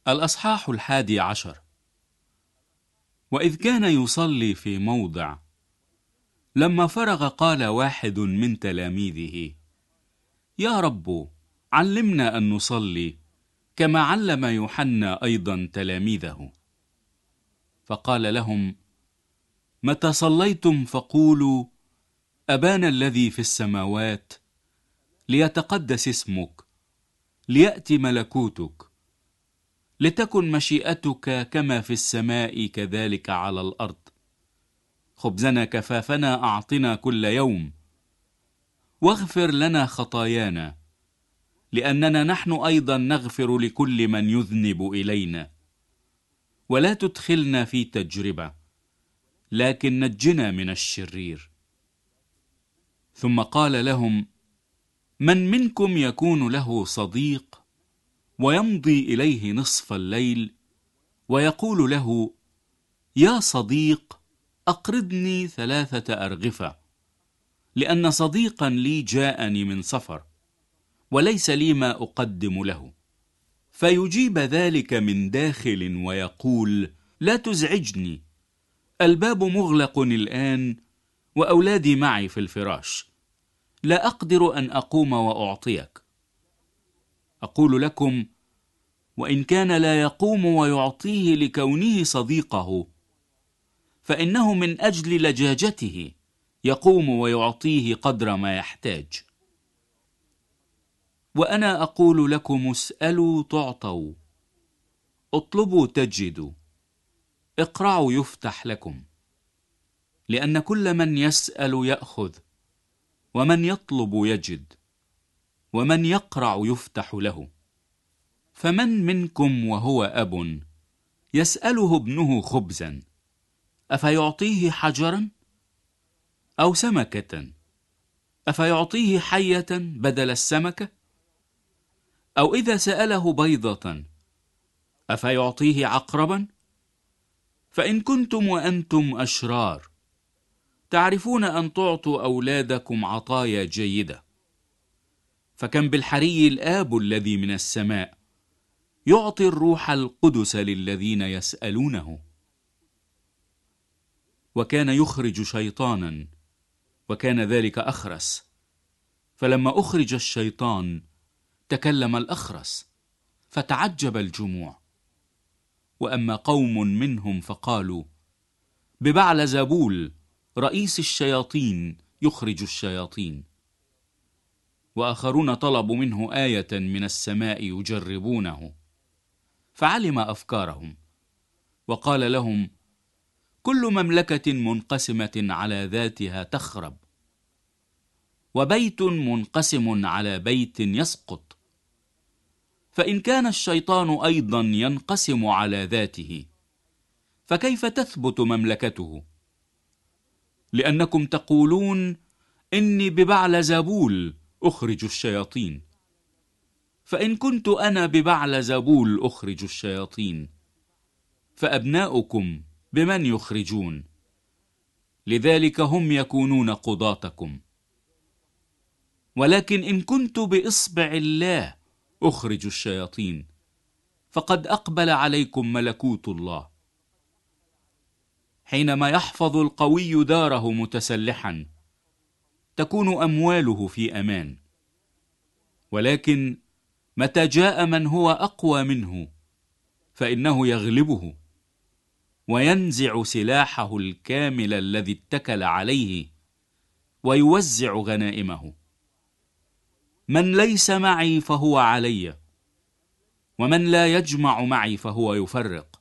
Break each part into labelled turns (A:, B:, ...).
A: الأصحاح 11. وإذ كان يصلي في موضع، لما فرغ قال واحد من تلاميذه: يا رب، علمنا أن نصلي كما علم يوحنا أيضا تلاميذه. فقال لهم: متى صليتم فقولوا: أبانا الذي في السماوات، ليتقدس اسمك، ليأتي ملكوتك، لتكن مشيئتك كما في السماء كذلك على الأرض. خبزنا كفافنا أعطنا كل يوم، واغفر لنا خطايانا لأننا نحن أيضا نغفر لكل من يذنب إلينا، ولا تدخلنا في تجربة، لكن نجنا من الشرير. ثم قال لهم: من منكم يكون له صديق ويمضي إليه نصف الليل ويقول له: يا صديق، أقرضني 3 أرغفة، لأن صديقا لي جاءني من سفر وليس لي ما أقدم له، فيجيب ذلك من داخل ويقول: لا تزعجني، الباب مغلق الآن وأولادي معي في الفراش، لا أقدر أن أقوم وأعطيك. أقول لكم: وإن كان لا يقوم ويعطيه لكونه صديقه، فإنه من أجل لجاجته يقوم ويعطيه قدر ما يحتاج. وأنا أقول لكم: اسألوا تعطوا، اطلبوا تجدوا، اقرعوا يفتح لكم. لأن كل من يسأل يأخذ، ومن يطلب يجد، ومن يقرع يفتح له. فمن منكم وهو أب يسأله ابنه خبزا، أفيعطيه حجرا؟ أو سمكة، أفيعطيه حية بدل السمكة؟ أو إذا سأله بيضة، أفيعطيه عقربا؟ فإن كنتم وأنتم أشرار تعرفون أن تعطوا أولادكم عطايا جيدة، فكم بالحري الآب الذي من السماء يعطي الروح القدس للذين يسألونه. وكان يخرج شيطانا، وكان ذلك أخرس، فلما أخرج الشيطان تكلم الأخرس، فتعجب الجموع. وأما قوم منهم فقالوا: ببعلزبول رئيس الشياطين يخرج الشياطين. وآخرون طلبوا منه آية من السماء يجربونه، فعلم أفكارهم، وقال لهم: كل مملكة منقسمة على ذاتها تخرب، وبيت منقسم على بيت يسقط. فإن كان الشيطان أيضا ينقسم على ذاته، فكيف تثبت مملكته؟ لأنكم تقولون: إني ببعلزبول أخرج الشياطين. فإن كنت أنا ببعلزبول أخرج الشياطين، فأبناؤكم بمن يخرجون؟ لذلك هم يكونون قضاتكم. ولكن إن كنت بإصبع الله أخرج الشياطين، فقد أقبل عليكم ملكوت الله. حينما يحفظ القوي داره متسلحا، تكون أمواله في أمان. ولكن متى جاء من هو أقوى منه، فإنه يغلبه، وينزع سلاحه الكامل الذي اتكل عليه، ويوزع غنائمه. من ليس معي فهو علي، ومن لا يجمع معي فهو يفرق.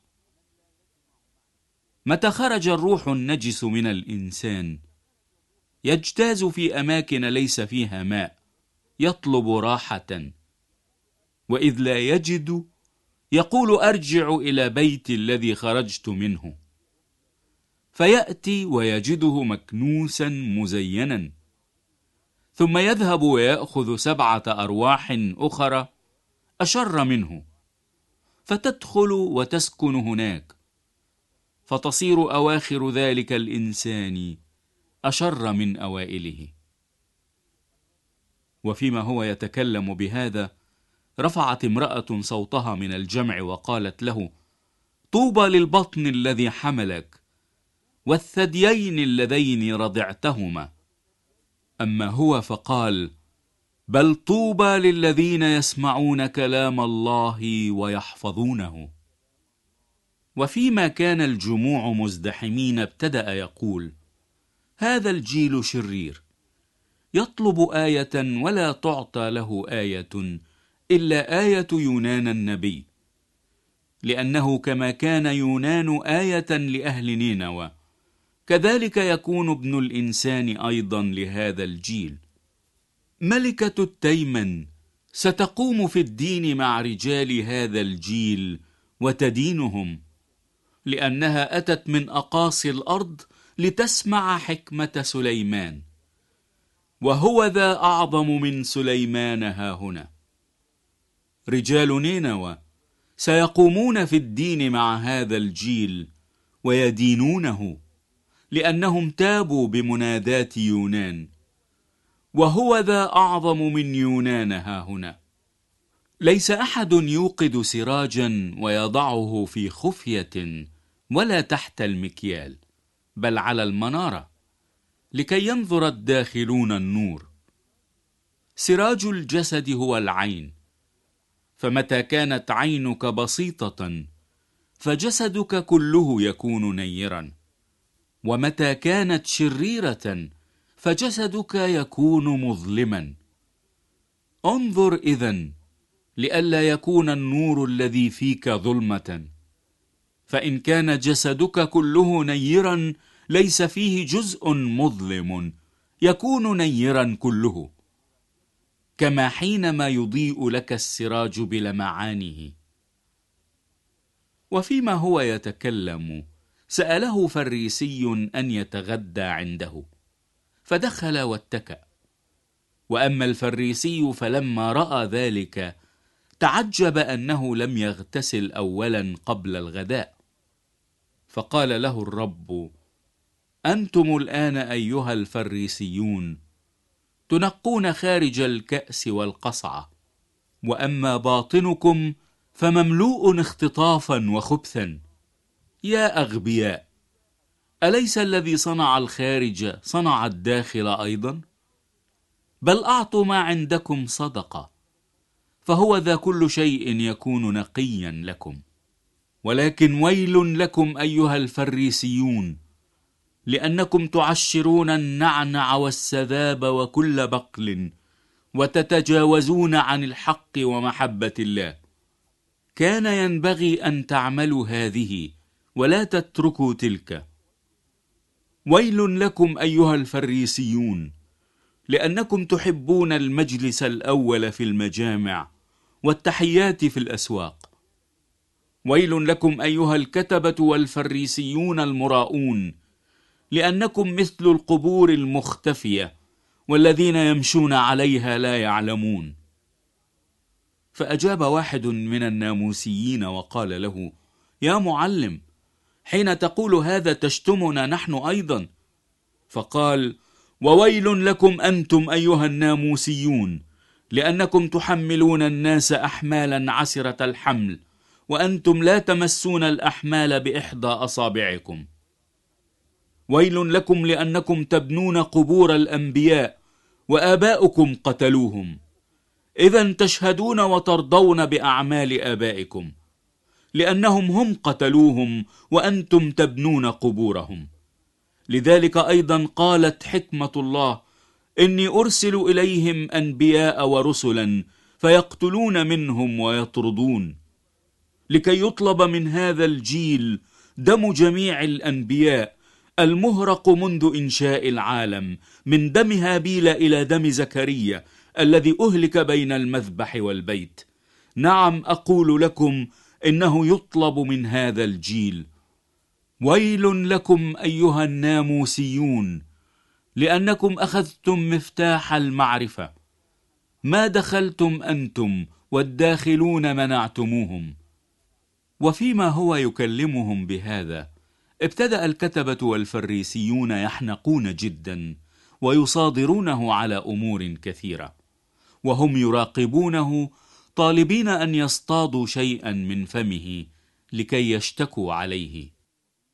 A: متى خرج الروح النجس من الإنسان، يجتاز في أماكن ليس فيها ماء، يطلب راحة، وإذ لا يجد يقول: أرجع إلى بيتي الذي خرجت منه. فيأتي ويجده مكنوسا مزينا، ثم يذهب ويأخذ 7 أرواح أخرى أشر منه، فتدخل وتسكن هناك، فتصير أواخر ذلك الإنسان أشر من أوائله. وفيما هو يتكلم بهذا، رفعت امرأة صوتها من الجمع وقالت له: طوبى للبطن الذي حملك والثديين اللذين رضعتهما. أما هو فقال: بل طوبى للذين يسمعون كلام الله ويحفظونه. وفيما كان الجموع مزدحمين ابتدأ يقول: هذا الجيل شرير، يطلب آية ولا تعطى له آية إلا آية يونان النبي، لأنه كما كان يونان آية لأهل نينوى كذلك يكون ابن الإنسان أيضا لهذا الجيل. ملكة التيمن ستقوم في الدين مع رجال هذا الجيل وتدينهم، لأنها أتت من أقاصي الأرض لتسمع حكمة سليمان، وهو ذا أعظم من سليمان هاهنا. رجال نينوى سيقومون في الدين مع هذا الجيل ويدينونه، لأنهم تابوا بمنادات يونان، وهو ذا أعظم من يونان هاهنا. ليس أحد يوقد سراجا ويضعه في خفية ولا تحت المكيال، بل على المنارة، لكي ينظر الداخلون النور. سراج الجسد هو العين، فمتى كانت عينك بسيطة فجسدك كله يكون نيرا، ومتى كانت شريرة فجسدك يكون مظلما. انظر إذن لئلا يكون النور الذي فيك ظلمة، فإن كان جسدك كله نيرا ليس فيه جزء مظلم، يكون نيرا كله، كما حينما يضيء لك السراج بلمعانه. وفيما هو يتكلم سأله فريسي أن يتغدى عنده، فدخل واتكأ. وأما الفريسي فلما رأى ذلك تعجب أنه لم يغتسل أولا قبل الغداء، فقال له الرب: أنتم الآن أيها الفريسيون تنقون خارج الكأس والقصعة، وأما باطنكم فمملوء اختطافا وخبثا. يا أغبياء، أليس الذي صنع الخارج صنع الداخل أيضا؟ بل أعطوا ما عندكم صدقة، فهو ذا كل شيء يكون نقيا لكم. ولكن ويل لكم أيها الفريسيون، لأنكم تعشرون النعنع والسذاب وكل بقل، وتتجاوزون عن الحق ومحبة الله. كان ينبغي أن تعملوا هذه ولا تتركوا تلك. ويل لكم أيها الفريسيون، لأنكم تحبون المجلس الأول في المجامع والتحيات في الأسواق. ويل لكم أيها الكتبة والفريسيون المراؤون، لأنكم مثل القبور المختفية والذين يمشون عليها لا يعلمون. فأجاب واحد من الناموسيين وقال له: يا معلم، حين تقول هذا تشتمنا نحن أيضا. فقال: وويل لكم أنتم أيها الناموسيون، لأنكم تحملون الناس أحمالا عسرة الحمل، وأنتم لا تمسون الأحمال بإحدى أصابعكم. ويل لكم لأنكم تبنون قبور الأنبياء وآباؤكم قتلوهم. إذن تشهدون وترضون بأعمال آبائكم، لأنهم هم قتلوهم وأنتم تبنون قبورهم. لذلك أيضا قالت حكمة الله: إني أرسل إليهم أنبياء ورسلا فيقتلون منهم ويطردون، لكي يطلب من هذا الجيل دم جميع الأنبياء المهرق منذ إنشاء العالم، من دم هابيل إلى دم زكريا الذي أهلك بين المذبح والبيت. نعم أقول لكم إنه يطلب من هذا الجيل. ويل لكم أيها الناموسيون، لأنكم أخذتم مفتاح المعرفة، ما دخلتم أنتم والداخلون منعتموهم. وفيما هو يكلمهم بهذا ابتدأ الكتبة والفريسيون يحنقون جدا ويصادرونه على أمور كثيرة، وهم يراقبونه طالبين أن يصطادوا شيئا من فمه لكي يشتكوا عليه.